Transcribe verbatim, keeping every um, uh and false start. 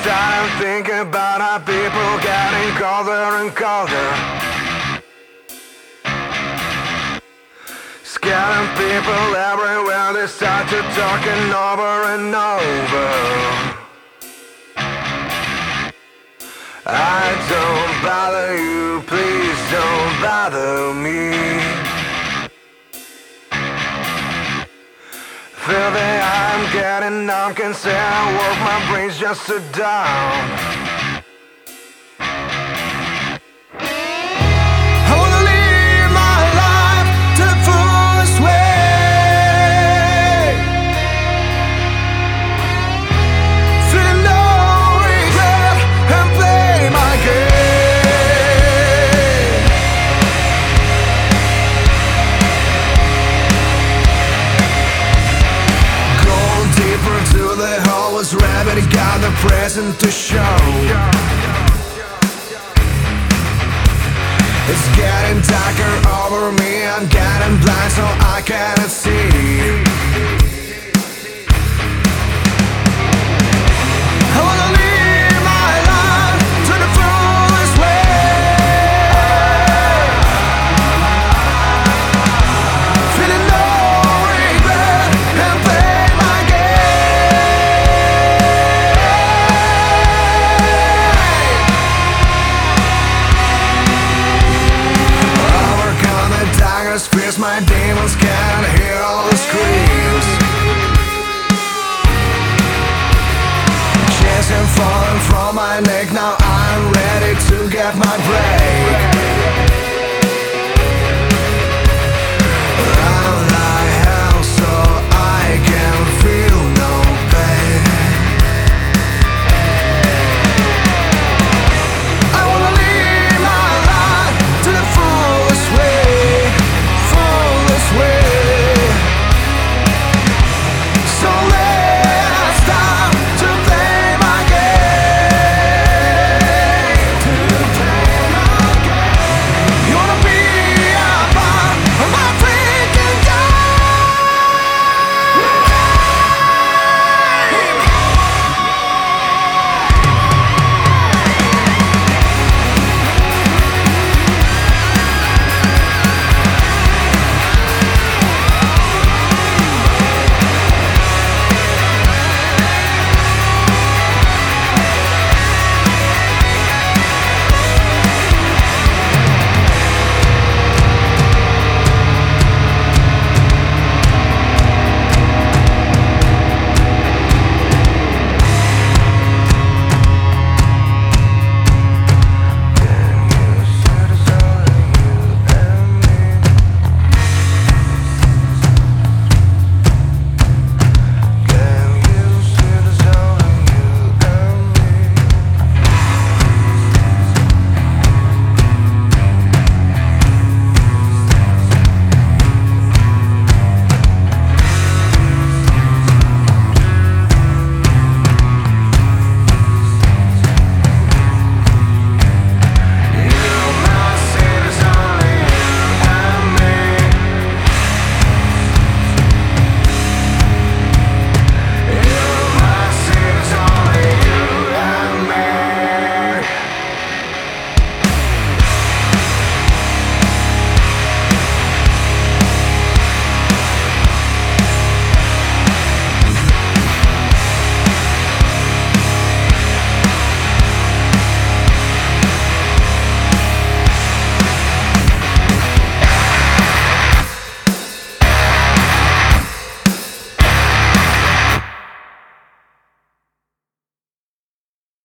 start to think about how people getting colder and colder. Scaring people everywhere, they start to talking over and over. I don't bother you, please don't bother me. Filthy, I'm getting numb, can say I work, my brain's just so down. Rabbit got the present to show. It's getting darker over me, I'm getting blind so I cannot see. I wanna live my life to the fullest way. Feeling no regret and play my game. Fears my demons can't